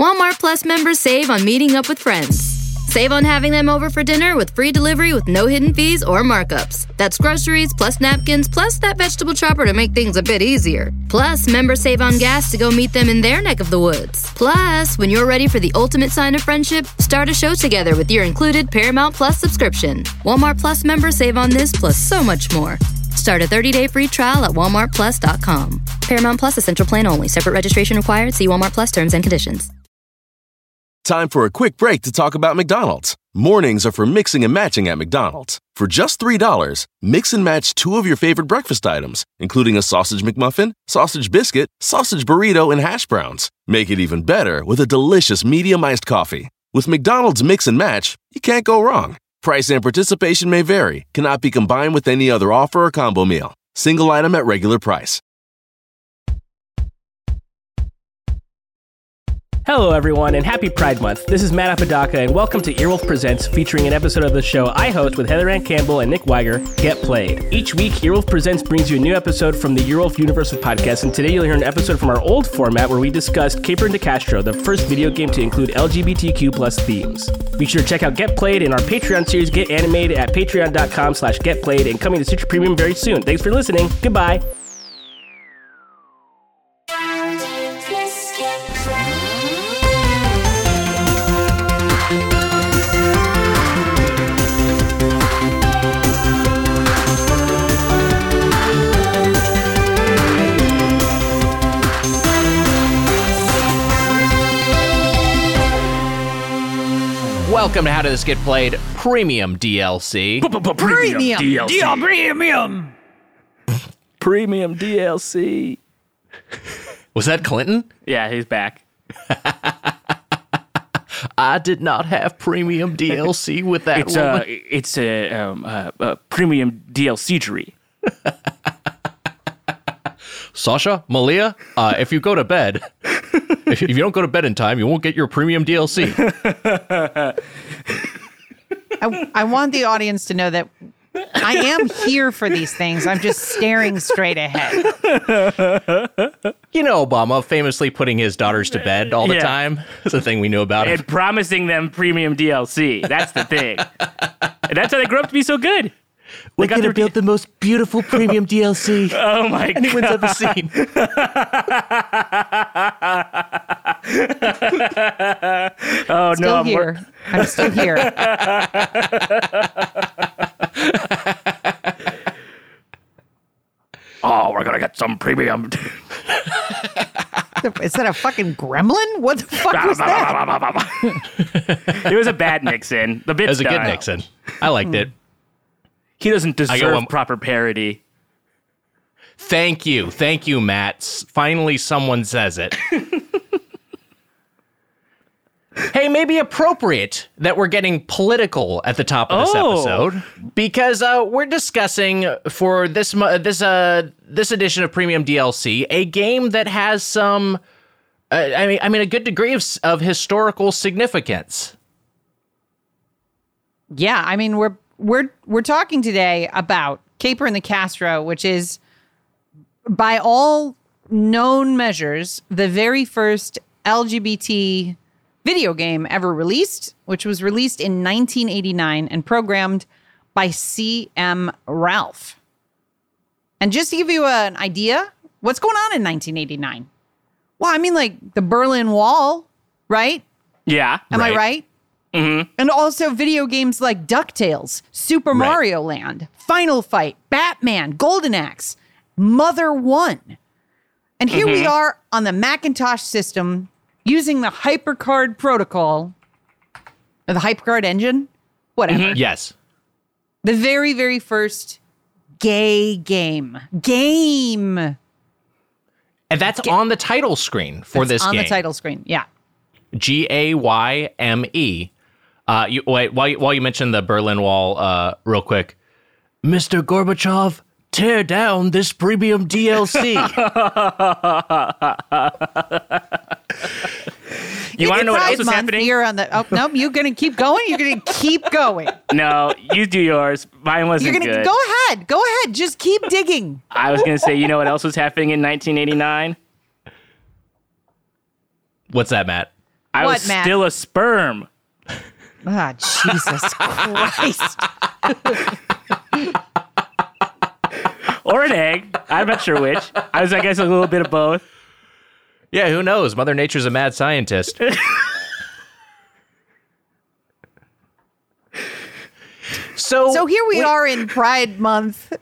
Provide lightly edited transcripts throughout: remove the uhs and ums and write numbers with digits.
Walmart Plus members save on meeting up with friends. Save on having them over for dinner with free delivery with no hidden fees or markups. That's groceries, plus napkins, plus that vegetable chopper to make things a bit easier. Plus, members save on gas to go meet them in their neck of the woods. Plus, when you're ready for the ultimate sign of friendship, start a show together with your included Paramount Plus subscription. Walmart Plus members save on this plus so much more. Start a 30-day free trial at walmartplus.com. Paramount Plus Essential Plan only. Separate registration required. See Walmart Plus terms and conditions. Time for a quick break to talk about McDonald's. Mornings are for mixing and matching at McDonald's. For just $3, mix and match 2 of your favorite breakfast items, including a sausage McMuffin, sausage biscuit, sausage burrito, and hash browns. Make it even better with a delicious medium iced coffee. With McDonald's Mix and Match, you can't go wrong. Price and participation may vary, cannot be combined with any other offer or combo meal. Single item at regular price. Hello, everyone, and happy Pride Month. This is Matt Apodaca, and welcome to Earwolf Presents, featuring an episode of the show I host with Heather Ann Campbell and Nick Weiger, Get Played. Each week, Earwolf Presents brings you a new episode from the Earwolf universe of podcasts, and today you'll hear an episode from our old format where we discussed Caper and DeCastro, the first video game to include LGBTQ plus themes. Be sure to check out Get Played in our Patreon series, Get Animated, at patreon.com/getplayed, and coming to Stitcher Premium very soon. Thanks for listening. Goodbye. Welcome to How Did This Get Played Premium DLC. Premium DLC. Was that Clinton? Yeah, he's back. I did not have premium DLC with that woman. It's a premium DLC-gery. Sasha, Malia, if you go to bed, if you don't go to bed in time, you won't get your premium DLC. I want the audience to know that I am here for these things. I'm just staring straight ahead. You know, Obama famously putting his daughters to bed all the time. That's the thing we know about him. And promising them premium DLC. That's the thing. And that's how they grew up to be so good. We're going to build the most beautiful premium DLC oh my anyone's ever seen. Oh, Still no, here. I'm still here. Oh, we're going to get some premium. Is that a fucking gremlin? What the fuck was that? It was a bad Nixon. The bit's It was a good done. Nixon. I liked it. He doesn't deserve proper parody. Thank you, Matt. Finally, someone says it. Hey, maybe appropriate that we're getting political at the top of this episode, because we're discussing for this edition of Premium DLC a game that has some, a good degree of historical significance. Yeah, I mean we're talking today about Caper and DeCastro, which is, by all known measures, the very first LGBT video game ever released, which was released in 1989 and programmed by C.M. Ralph. And just to give you an idea, what's going on in 1989? Well, I mean, like the Berlin Wall, right? Yeah. Am I right? Mm-hmm. And also video games like DuckTales, Super Mario Land, Final Fight, Batman, Golden Axe, Mother 1. And here we are on the Macintosh system using the HyperCard protocol, or the HyperCard engine, whatever. Yes. The very, very first gay game. And that's on the title screen for this game. On the title screen, yeah. GAYME. While you mentioned the Berlin Wall, real quick, Mr. Gorbachev, tear down this premium DLC. You want to know what else is happening? You're nope, you're going to keep going? You're going to keep going. No, you do yours. Mine wasn't good. Go ahead. Just keep digging. I was going to say, you know what else was happening in 1989? What's that, Matt? I What, was Matt? still a sperm. Ah, Jesus Christ. Or an egg. I'm not sure which. I was, I guess, a little bit of both. Yeah, who knows? Mother Nature's a mad scientist. So here we are in Pride Month.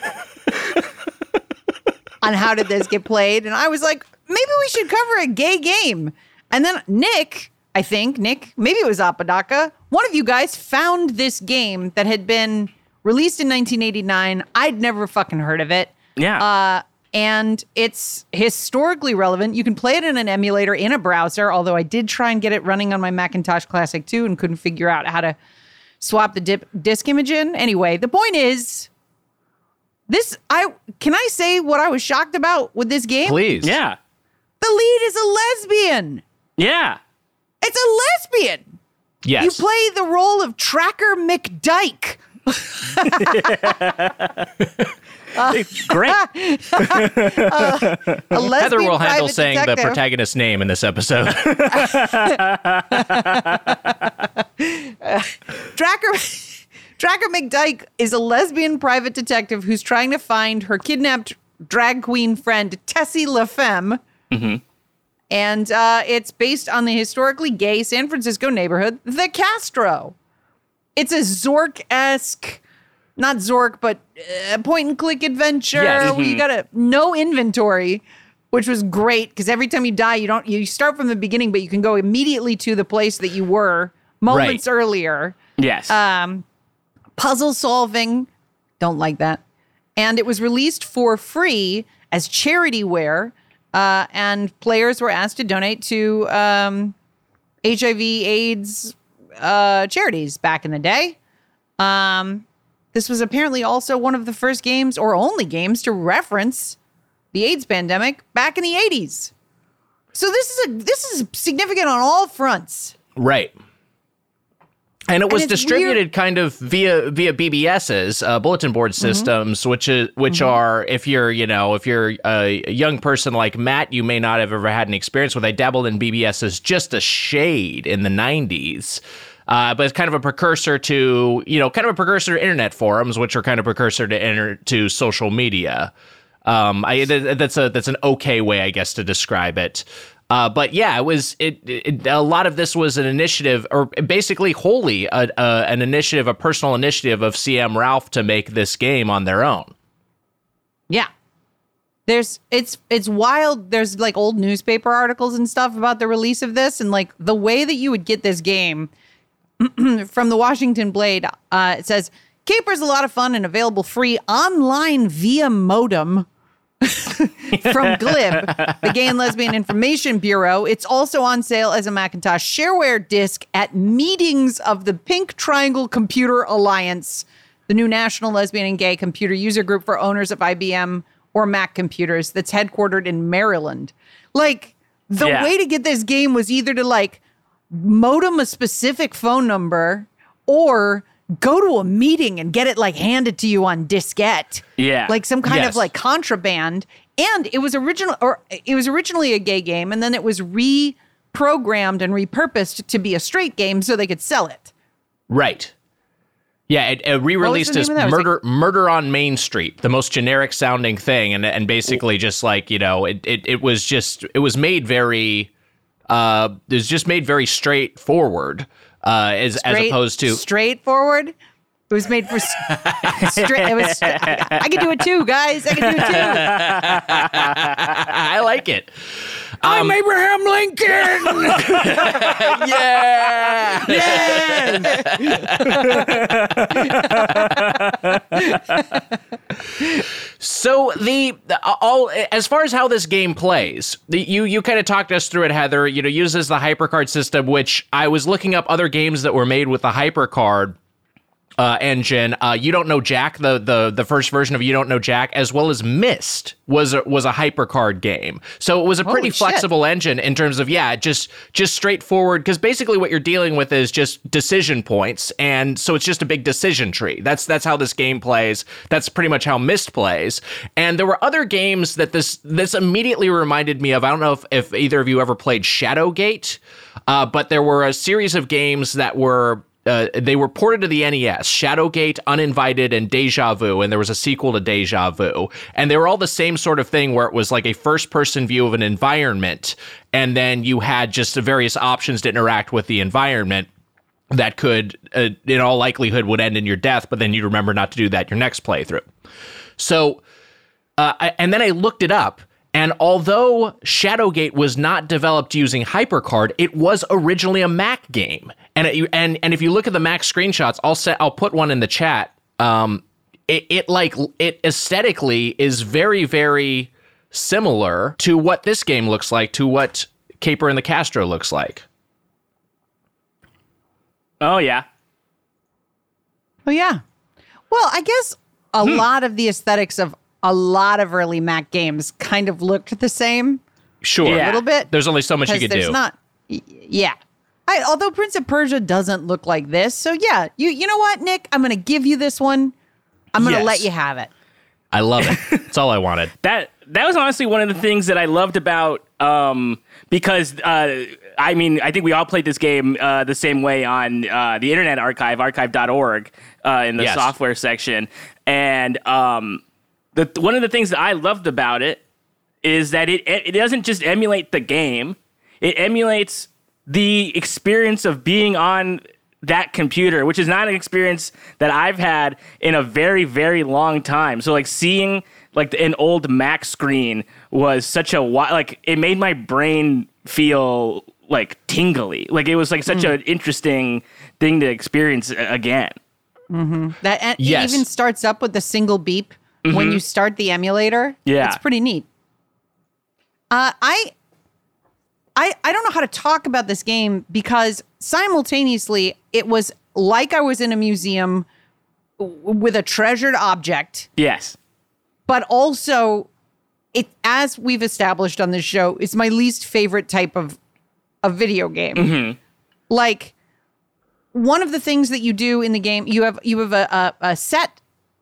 On how did this get played? And I was like, maybe we should cover a gay game. And then Nick, maybe it was Apodaca, one of you guys found this game that had been released in 1989. I'd never fucking heard of it. Yeah. And it's historically relevant. You can play it in an emulator in a browser, although I did try and get it running on my Macintosh Classic 2 and couldn't figure out how to swap the disk image in. Anyway, the point is, can I say what I was shocked about with this game? Please. Yeah. The lead is a lesbian. Yeah. It's a lesbian. Yes. You play the role of Tracker McDyke. Great. A lesbian Heather will handle private saying the detective. protagonist's name in this episode. Tracker McDyke is a lesbian private detective who's trying to find her kidnapped drag queen friend, Tessie LaFemme. Mm-hmm. And it's based on the historically gay San Francisco neighborhood, the Castro. It's a Zork-esque, not Zork, but point-and-click adventure Yes. where you got no inventory, which was great because every time you die, you start from the beginning, but you can go immediately to the place that you were moments earlier. Yes. Puzzle solving, don't like that. And it was released for free as charityware, and players were asked to donate to HIV/AIDS charities back in the day. This was apparently also one of the first games or only games to reference the AIDS pandemic back in the 80s. So this is significant on all fronts. Right. And it was it's distributed weird. kind of via BBS's bulletin board systems, which are if you're a young person like Matt, you may not have ever had an experience with. I dabbled in BBS's just a shade in the 90s. But it's kind of a precursor to internet forums, which are kind of precursor to social media. That's an okay way, I guess, to describe it. But yeah, a lot of this was an initiative, or basically wholly an initiative, a personal initiative of CM Ralph to make this game on their own. Yeah. It's wild. There's like old newspaper articles and stuff about the release of this, and like the way that you would get this game from the Washington Blade, it says, Caper's a lot of fun and available free online via modem. From Glib, the Gay and Lesbian Information Bureau. It's also on sale as a Macintosh shareware disc at meetings of the Pink Triangle Computer Alliance, the new national lesbian and gay computer user group for owners of IBM or Mac computers that's headquartered in Maryland. Like, the way to get this game was either to like modem a specific phone number or go to a meeting and get it like handed to you on diskette. Yeah. Like some kind of like contraband. And it was originally a gay game, and then it was reprogrammed and repurposed to be a straight game so they could sell it. Right. Yeah, it re-released as Murder on Main Street, the most generic sounding thing, and basically just like, it was made very straightforward. As opposed to straightforward. It was made for straight. I can do it too, guys. I can do it too. I like it. I'm Abraham Lincoln. Yeah. So as far as how this game plays, you kind of talked us through it, Heather. Uses the HyperCard system, which I was looking up other games that were made with the HyperCard. engine. You Don't Know Jack, the first version of You Don't Know Jack, as well as Myst was a HyperCard game. So it was a pretty flexible engine in terms of just straightforward, because basically what you're dealing with is just decision points, and so it's just a big decision tree. That's how this game plays. That's pretty much how Myst plays. And there were other games that this immediately reminded me of. I don't know if either of you ever played Shadowgate, but there were a series of games that were they were ported to the NES, Shadowgate, Uninvited, and Deja Vu, and there was a sequel to Deja Vu. And they were all the same sort of thing, where it was like a first-person view of an environment, and then you had just the various options to interact with the environment that could, in all likelihood, would end in your death, but then you'd remember not to do that your next playthrough. So, and then I looked it up, and although Shadowgate was not developed using HyperCard, it was originally a Mac game. And if you look at the Mac screenshots, I'll put one in the chat. It aesthetically is very, very similar to what this game looks like, to what Caper and the Castro looks like. Oh yeah. Oh yeah. Well, I guess a lot of the aesthetics of a lot of early Mac games kind of looked the same. Sure. A little bit. There's only so much you could do. Yeah. Although Prince of Persia doesn't look like this. So yeah, you know what, Nick? I'm going to give you this one. I'm going to let you have it. I love it. That's all I wanted. That was honestly one of the things that I loved about, because, I think we all played this game the same way on the Internet Archive, archive.org, in the software section. And one of the things that I loved about it is that it doesn't just emulate the game. It emulates the experience of being on that computer, which is not an experience that I've had in a very, very long time. So like seeing like an old Mac screen was such it made my brain feel like tingly. Like it was like such an interesting thing to experience again. Mm-hmm. It even starts up with a single beep when you start the emulator. Yeah. It's pretty neat. I don't know how to talk about this game because simultaneously it was like I was in a museum with a treasured object. Yes. But also, it, as we've established on this show, it's my least favorite type of video game. Mm-hmm. Like, one of the things that you do in the game, you have a set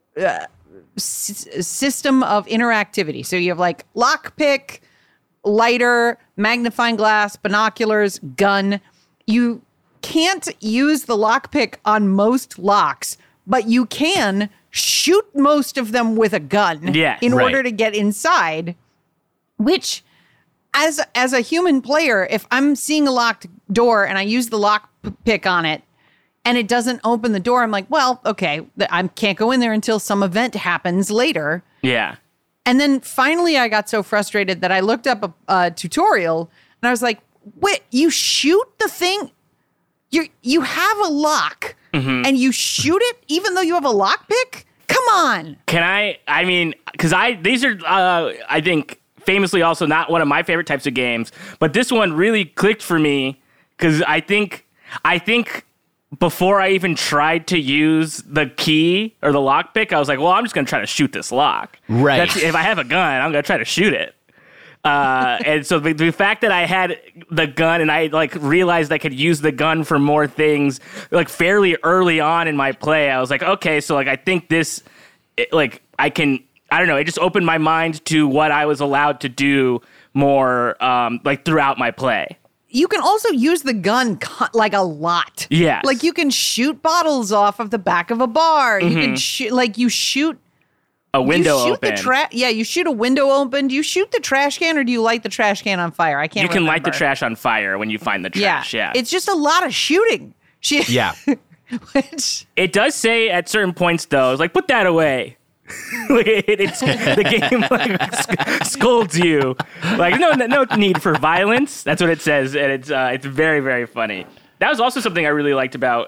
system of interactivity. So you have like lockpick, lighter, magnifying glass, binoculars, gun. You can't use the lockpick on most locks, but you can shoot most of them with a gun in order to get inside, which as a human player, if I'm seeing a locked door and I use the lockpick on it and it doesn't open the door, I'm like, well, okay, I can't go in there until some event happens later. Yeah. And then finally I got so frustrated that I looked up a tutorial and I was like, wait, you shoot the thing? You have a lock and you shoot it even though you have a lockpick? Come on. These are, I think, famously also not one of my favorite types of games, but this one really clicked for me because I think before I even tried to use the key or the lockpick, I was like, well, I'm just going to try to shoot this lock. Right. If I have a gun, I'm going to try to shoot it. And so the fact that I had the gun and I like realized I could use the gun for more things like fairly early on in my play, I was like, okay, so like I think this, like I don't know, it just opened my mind to what I was allowed to do more like throughout my play. You can also use the gun like a lot. Yeah. Like you can shoot bottles off of the back of a bar. You can shoot a window open. You shoot a window open. Do you shoot the trash can or do you light the trash can on fire? I can't remember. You can light the trash on fire when you find the trash, yeah. It's just a lot of shooting. Yeah. It does say at certain points, though, it's like, put that away. The game like, scolds you. Like, no need for violence. That's what it says, and it's very, very funny. That was also something I really liked about,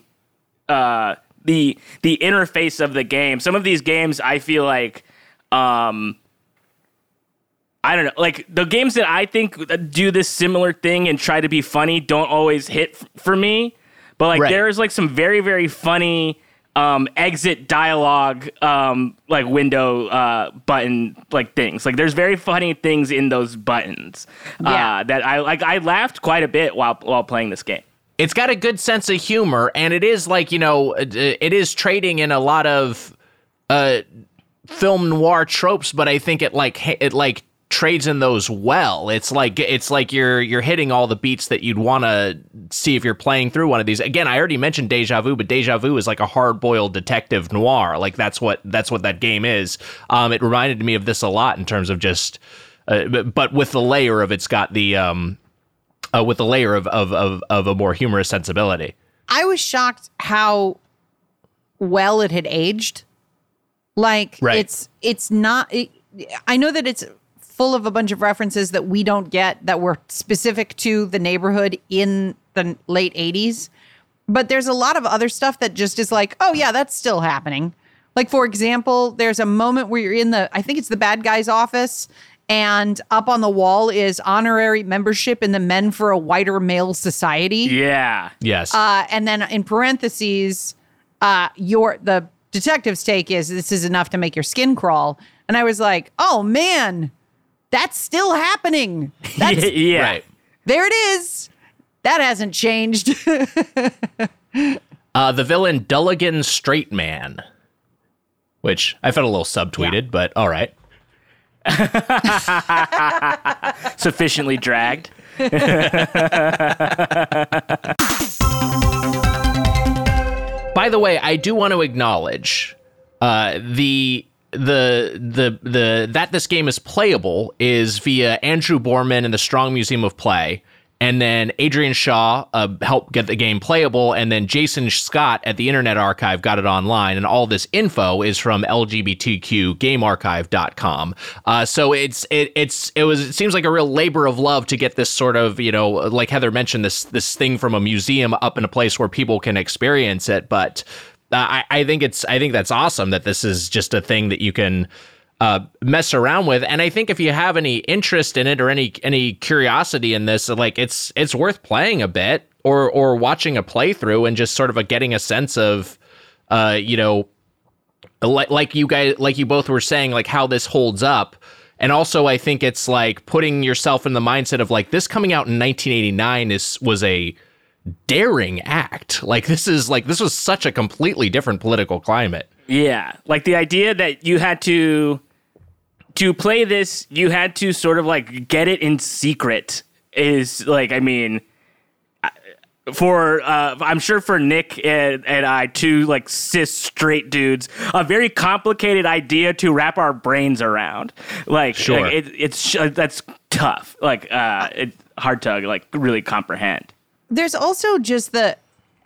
the interface of the game. Some of these games, I feel like, I don't know, like the games that I think do this similar thing and try to be funny don't always hit for me. But like there's like some very, very funny exit dialogue like window button like things. Like there's very funny things in those buttons that I laughed quite a bit while playing this game. It's got a good sense of humor, and it is like, it is trading in a lot of film noir tropes, but I think it trades in those well. It's like you're hitting all the beats that you'd want to see if you're playing through one of these. Again, I already mentioned Deja Vu, but Deja Vu is like a hard-boiled detective noir. Like that's what that game is. It reminded me of this a lot in terms of just, but with the layer of it's got the with the layer of a more humorous sensibility. I was shocked how well it had aged. Like right. it's not. I know that it's full of a bunch of references that we don't get that were specific to the neighborhood in the late 80s. But there's a lot of other stuff that just is like, oh, yeah, that's still happening. Like, for example, there's a moment where you're in I think it's the bad guy's office, and up on the wall is honorary membership in the Men for a Whiter Male Society. Yeah. Yes. And then in parentheses, the detective's take is this is enough to make your skin crawl. And I was like, oh, man. That's still happening. That's, yeah. Right. There it is. That hasn't changed. The villain Dulligan Straight Man, which I felt a little subtweeted, but all right. Sufficiently dragged. By the way, I do want to acknowledge that this game is playable is via Andrew Borman and the Strong Museum of Play, and then Adrian Shaw helped get the game playable, and then Jason Scott at the Internet Archive got it online, and all this info is from LGBTQGameArchive.com. So it seems like a real labor of love to get this sort of, like Heather mentioned, this thing from a museum up in a place where people can experience it, but I think that's awesome that this is just a thing that you can mess around with. And I think if you have any interest in it or any curiosity in this, like it's worth playing a bit or watching a playthrough and just sort of getting a sense of, like you both were saying, like how this holds up. And also, I think it's like putting yourself in the mindset of like this coming out in 1989 was a daring act. Like this was such a completely different political climate. Yeah, like the idea that you had to play this, you had to sort of like get it in secret is like, I mean, for I'm sure for Nick and I, two like cis straight dudes, a very complicated idea to wrap our brains around. Like, sure, like it's that's tough. Like, it's hard to like really comprehend. There's also just how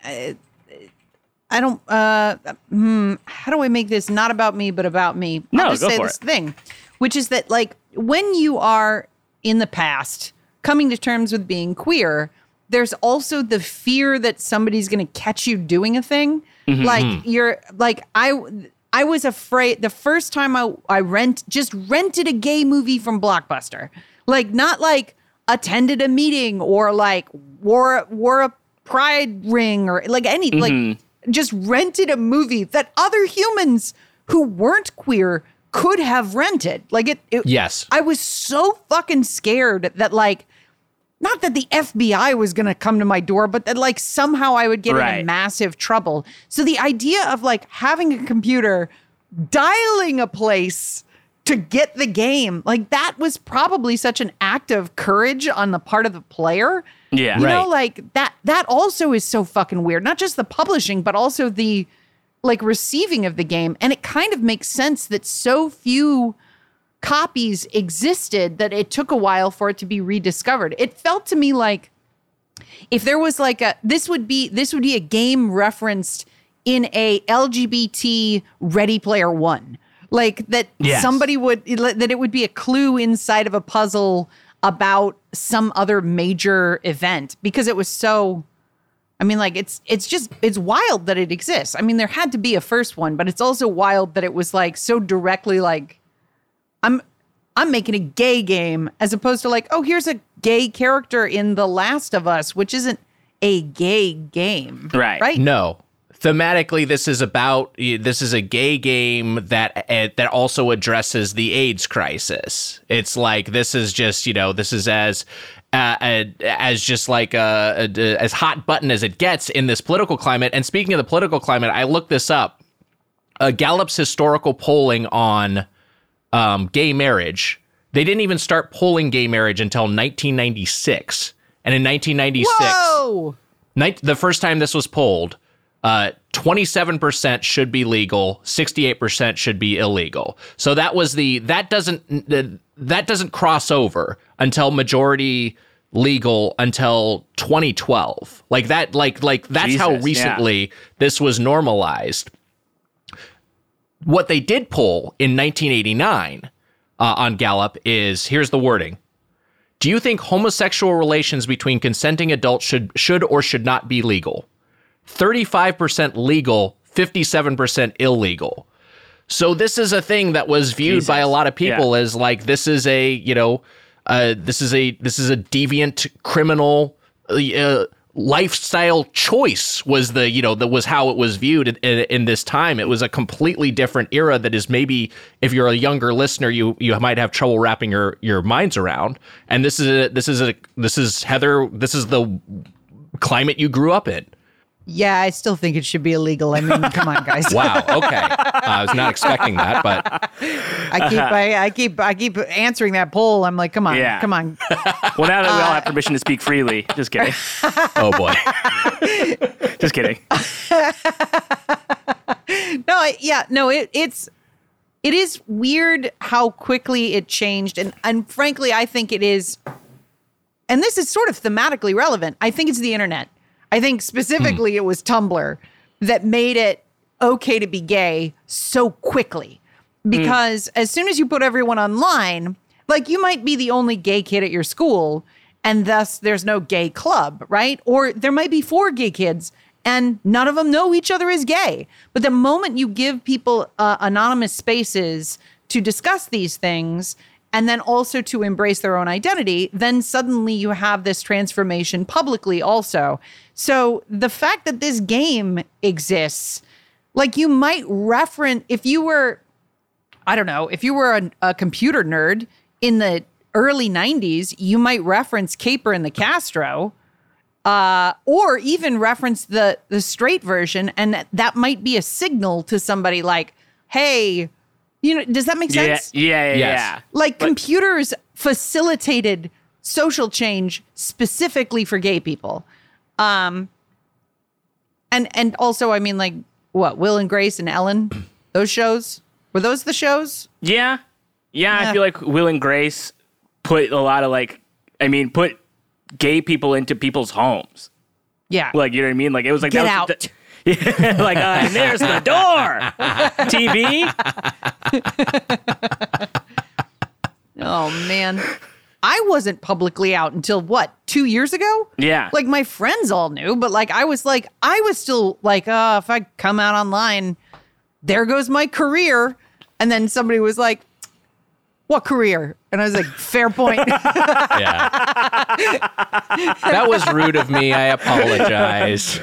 do I make this not about me, but about me? I'll just say this thing, which is that like when you are in the past coming to terms with being queer, there's also the fear that somebody's going to catch you doing a thing. Mm-hmm. Like you're like, I was afraid the first time I rented a gay movie from Blockbuster, like not like attended a meeting or like wore a pride ring or like any like just rented a movie that other humans who weren't queer could have rented. Like it yes. I was so fucking scared that like not that the FBI was going to come to my door, but that like somehow I would get in massive trouble. So the idea of like having a computer dialing a place to get the game, like that was probably such an act of courage on the part of the player. Yeah. You know, like that also is so fucking weird. Not just the publishing, but also the like receiving of the game. And it kind of makes sense that so few copies existed that it took a while for it to be rediscovered. It felt to me like if there was like this would be a game referenced in a LGBT Ready Player One. Like that somebody that it would be a clue inside of a puzzle about some other major event because it was so, I mean, like it's wild that it exists. I mean, there had to be a first one, but it's also wild that it was like so directly like, I'm making a gay game as opposed to like, oh, here's a gay character in The Last of Us, which isn't a gay game. Right. No. thematically, this is a gay game that also addresses the AIDS crisis. It's like this is just as just like as hot button as it gets in this political climate. And speaking of the political climate, I looked this up. Gallup's historical polling on gay marriage. They didn't even start polling gay marriage until 1996. And in 1996, the first time this was polled, 27% should be legal, 68% should be illegal. So that doesn't cross over until majority legal until 2012. That's Jesus, how recently this was normalized. What they did poll in 1989 on Gallup is, here's the wording. Do you think homosexual relations between consenting adults should or should not be legal? 35% legal, 57% illegal. So this is a thing that was viewed by a lot of people as like, this is a deviant criminal lifestyle choice was that was how it was viewed in this time. It was a completely different era that is, maybe if you're a younger listener, you might have trouble wrapping your minds around. And this is Heather, this is the climate you grew up in. Yeah, I still think it should be illegal. I mean, come on, guys. Wow. Okay. I was not expecting that, but I keep answering that poll. I'm like, come on. Well, now that we all have permission to speak freely, just kidding. Oh boy. Just kidding. It is weird how quickly it changed, and frankly, I think it is. And this is sort of thematically relevant. I think it's the internet. I think specifically it was Tumblr that made it okay to be gay so quickly. Because as soon as you put everyone online, like you might be the only gay kid at your school and thus there's no gay club, right? Or there might be 4 gay kids and none of them know each other is gay. But the moment you give people anonymous spaces to discuss these things and then also to embrace their own identity, then suddenly you have this transformation publicly also. So the fact that this game exists, like you might reference, if you were a computer nerd in the early 90s, you might reference Caper and the Castro, or even reference the straight version, and that might be a signal to somebody like, hey, does that make sense? Yeah. Like computers facilitated social change specifically for gay people. And also, I mean, like, what, Will and Grace and Ellen, those shows? Were those the shows? Yeah. I feel like Will and Grace put a lot of put gay people into people's homes. Yeah. Like, you know what I mean? Like, it was like, get out. Like, and there's the door. TV. Oh, man. I wasn't publicly out until 2 years ago? Yeah. Like my friends all knew, but I was still like, if I come out online, there goes my career. And then somebody was like, what career? And I was like, fair point. Yeah. That was rude of me. I apologize.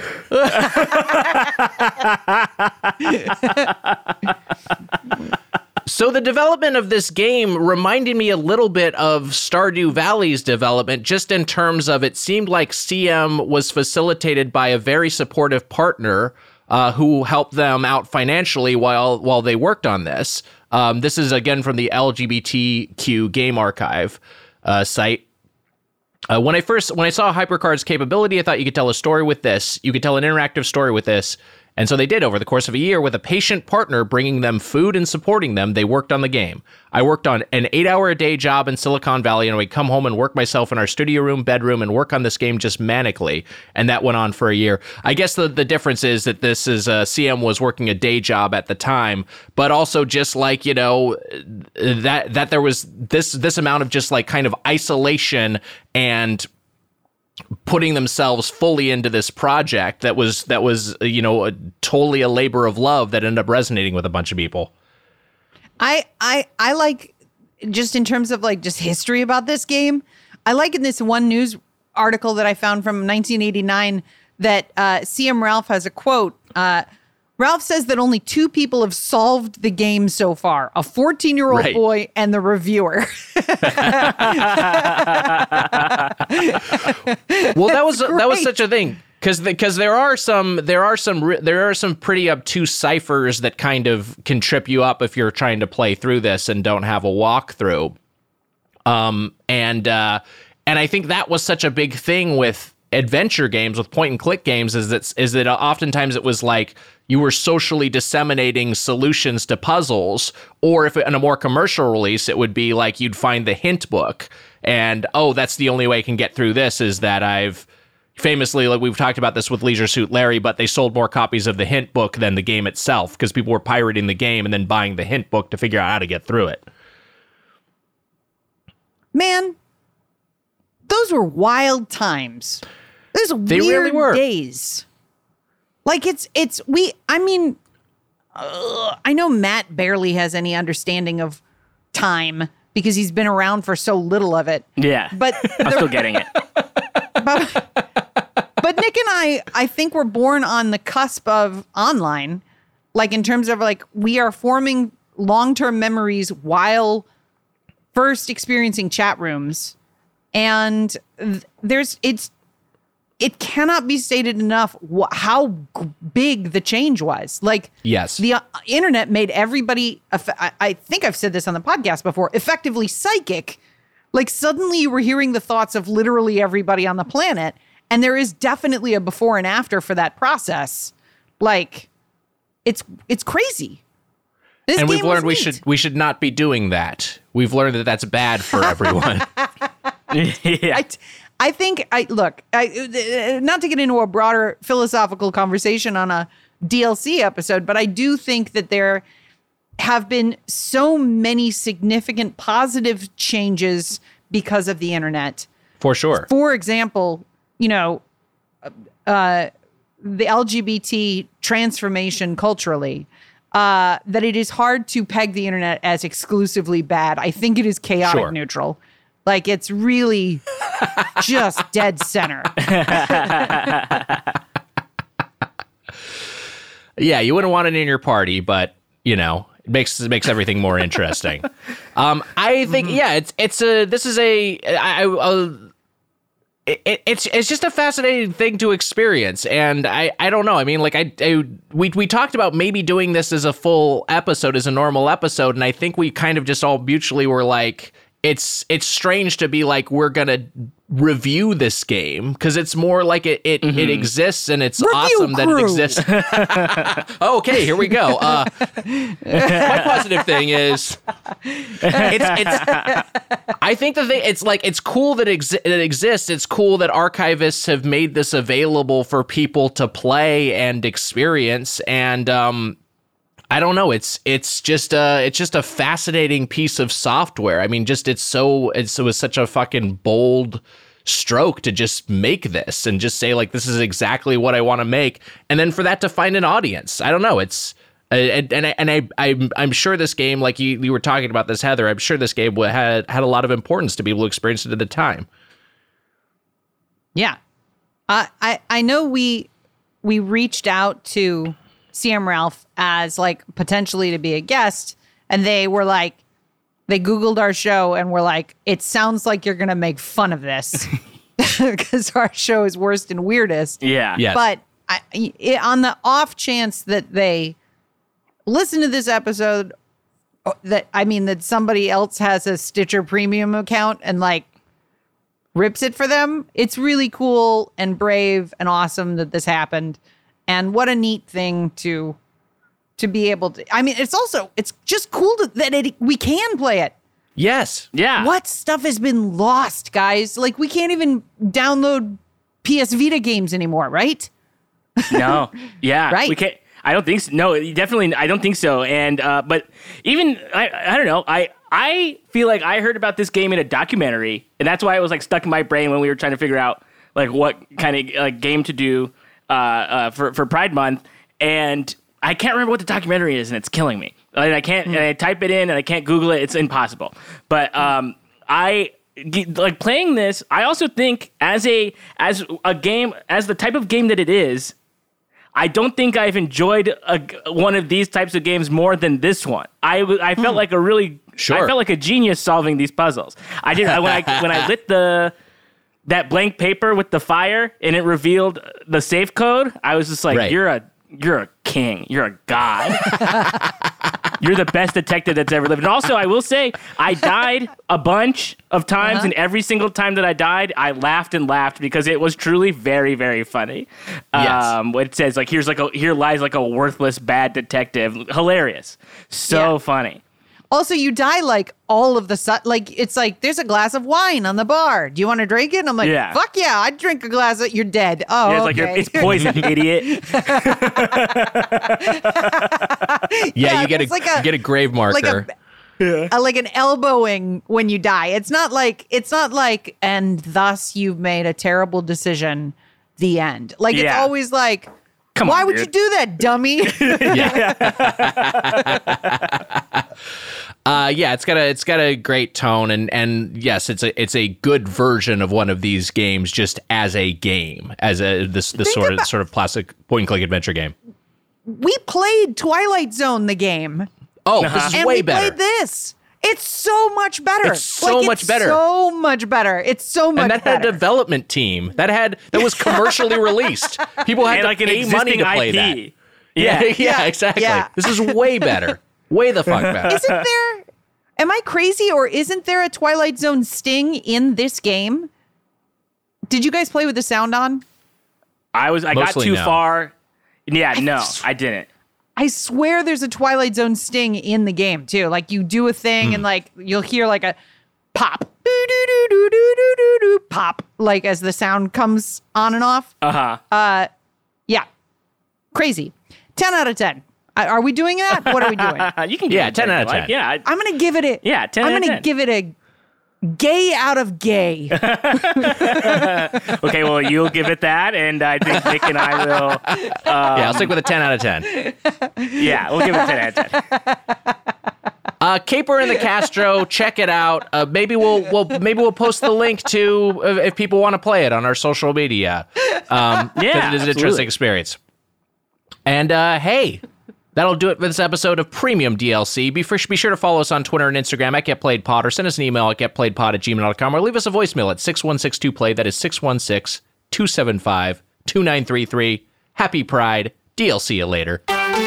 So the development of this game reminded me a little bit of Stardew Valley's development, just in terms of it seemed like CM was facilitated by a very supportive partner who helped them out financially while they worked on this. This is, again, from the LGBTQ Game Archive site. When I saw HyperCard's capability, I thought you could tell a story with this. You could tell an interactive story with this. And so they did over the course of a year with a patient partner bringing them food and supporting them. They worked on the game. I worked on an 8-hour-a-day job in Silicon Valley, and I would come home and work myself in our studio room, bedroom, and work on this game just manically. And that went on for a year. I guess the difference is that this is CM was working a day job at the time, but also just like, that there was this amount of just like kind of isolation and putting themselves fully into this project that was totally a labor of love that ended up resonating with a bunch of people. I like, just in terms of like just history about this game, I like in this one news article that I found from 1989 that CM Ralph has a quote Ralph says that only 2 people have solved the game so far, a 14-year-old Right. boy and the reviewer. Well, that was great. such a thing because there are some pretty obtuse ciphers that kind of can trip you up if you're trying to play through this and don't have a walkthrough. And I think that was such a big thing with adventure games, with point and click games, is that oftentimes it was like you were socially disseminating solutions to puzzles, or if in a more commercial release, it would be like you'd find the hint book and, oh, that's the only way I can get through this, is that I've famously, like we've talked about this with Leisure Suit Larry, but they sold more copies of the hint book than the game itself because people were pirating the game and then buying the hint book to figure out how to get through it. Man, those were wild times. Those They weird really were. days. Like I know Matt barely has any understanding of time because he's been around for so little of it. Yeah. But I'm still getting it. But Nick and I think we're born on the cusp of online, like in terms of like we are forming long-term memories while first experiencing chat rooms, and it cannot be stated enough how big the change was. Like, Yes. the internet made everybody, I think I've said this on the podcast before, effectively psychic. Like, suddenly you were hearing the thoughts of literally everybody on the planet. And there is definitely a before and after for that process. Like, it's crazy. This And we've game was learned neat. we should not be doing that. We've learned that that's bad for everyone. Yeah. I think not to get into a broader philosophical conversation on a DLC episode, but I do think that there have been so many significant positive changes because of the internet. For sure. For example, the LGBT transformation culturally, that it is hard to peg the internet as exclusively bad. I think it is chaotic Sure. neutral. Like, it's really just dead center. Yeah, you wouldn't want it in your party, but it makes everything more interesting. I think it's just a fascinating thing to experience, and I don't know. I mean, like we talked about maybe doing this as a full episode, as a normal episode, and I think we kind of just all mutually were like, it's strange to be like, we're gonna review this game because it's more like it exists and it's awesome that it exists. Okay, here we go. My positive thing is, I think the thing, it's cool that it exists. It's cool that archivists have made this available for people to play and experience, and I don't know. It's just a fascinating piece of software. I mean, it was such a fucking bold stroke to just make this and just say, like, this is exactly what I want to make, and then for that to find an audience. I don't know. It's I'm sure this game, like you were talking about this, Heather, I'm sure this game had a lot of importance to people who experienced it at the time. Yeah. I know we reached out to CM Ralph as like potentially to be a guest, and they were like, they Googled our show and were like, it sounds like you're going to make fun of this because our show is worst and weirdest. Yeah. Yes. But on the off chance that they listen to this episode, that somebody else has a Stitcher Premium account and like rips it for them, it's really cool and brave and awesome that this happened. And what a neat thing to be able to. I mean, it's just cool that we can play it. Yes. Yeah. What stuff has been lost, guys? Like, we can't even download PS Vita games anymore, right? No. Yeah. Right. We can't. I don't think so. No, definitely. I don't think so. And, but even, I don't know. I feel like I heard about this game in a documentary, and that's why it was like stuck in my brain when we were trying to figure out like what kind of like game to do for Pride Month, and I can't remember what the documentary is, and it's killing me. And I can't, and I type it in, and I can't Google it. It's impossible. But I like playing this. I also think as a game, as the type of game that it is, I don't think I've enjoyed one of these types of games more than this one. I felt like I felt like a genius solving these puzzles. I did when I lit that blank paper with the fire and it revealed the safe code. I was just like, Right. You're a king. You're a god. You're the best detective that's ever lived. And also, I will say, I died a bunch of times, and every single time that I died, I laughed and laughed because it was truly very, very funny. Yes. It says like, here lies like a worthless bad detective. Hilarious. So funny. Also, you die like all of the like it's like there's a glass of wine on the bar. Do you want to drink it? And I'm like, fuck yeah, I'd drink a glass of. You're dead. Oh, Yeah, it's like okay. it's poison, idiot. You get it's like a- get a grave marker. Like an elbowing when you die. It's not like and thus you've made a terrible decision. The end. Like it's Yeah. always like, Come why on, would dude. you do that, dummy? It's got a great tone, and yes, it's a good version of one of these games, just as a game, as this sort of classic point and click adventure game. We played Twilight Zone, the game. Oh, this is And way we better. played this. It's so much better. It's so much better. So much better. It's so much And that better. had a development team that was commercially released. People had And to like an pay money existing to play IP. that. Yeah. Yeah, exactly. Yeah. This is way better. Way the fuck better. Isn't there? Am I crazy, or isn't there a Twilight Zone sting in this game? Did you guys play with the sound on? I got Mostly too no. far. Yeah, no, I didn't. I swear there's a Twilight Zone sting in the game too. Like you do a thing and like you'll hear like a pop, pop, like as the sound comes on and off. Yeah, crazy. 10 out of 10. Are we doing that? What are we doing? You can give Yeah, it 10 a out of 10. like. Yeah, I'm gonna give it a 10 I'm out of gonna 10. give it a gay out of gay. okay, well, you'll give it that, and I think Nick and I will. I'll stick with a 10 out of 10. Yeah, we'll give it 10 out of 10. Caper in the Castro, check it out. Maybe we'll post the link to if people want to play it on our social media. Yeah, it is an absolutely. interesting experience. And hey, that'll do it for this episode of Premium DLC. Be sure to follow us on Twitter and Instagram at GetPlayedPod, or send us an email at getplayedpod@gmail.com, or leave us a voicemail at 616-2play. That is 616-275-2933. Happy Pride. DLC you later.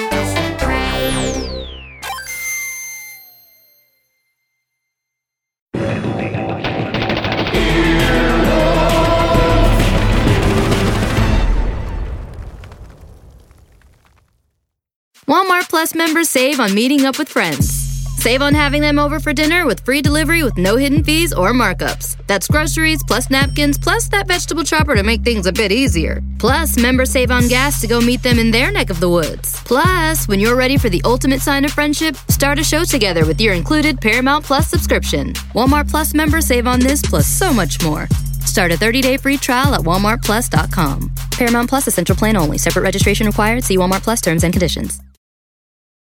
Walmart Plus members save on meeting up with friends. Save on having them over for dinner with free delivery with no hidden fees or markups. That's groceries plus napkins plus that vegetable chopper to make things a bit easier. Plus, members save on gas to go meet them in their neck of the woods. Plus, when you're ready for the ultimate sign of friendship, start a show together with your included Paramount Plus subscription. Walmart Plus members save on this plus so much more. Start a 30-day free trial at walmartplus.com. Paramount Plus Essential Plan only. Separate registration required. See Walmart Plus terms and conditions.